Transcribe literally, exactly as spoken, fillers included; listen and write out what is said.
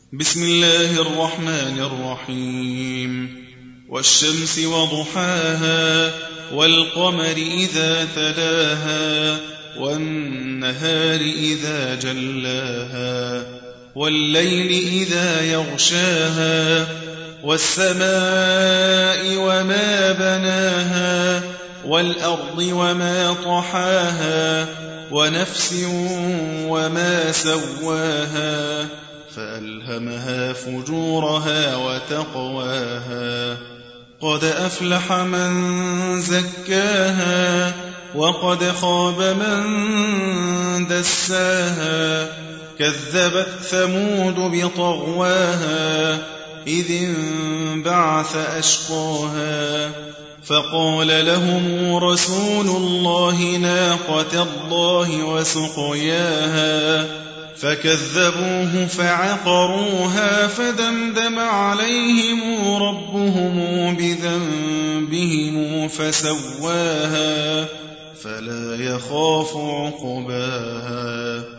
بسم الله الرحمن الرحيم والشمس وضحاها والقمر إذا تلاها والنهار إذا جلاها والليل إذا يغشاها والسماء وما بناها والأرض وما طحاها ونفس وما سواها فألهمها فجورها وتقواها قد أفلح من زكاها وقد خاب من دساها كذبت ثمود بطغواها إذ انبعث أشقاها فقال لهم رسول الله ناقة الله وسقياها فكذبوه فعقروها فدمدم عليهم ربهم بذنبهم فسواها فلا يخاف عقباها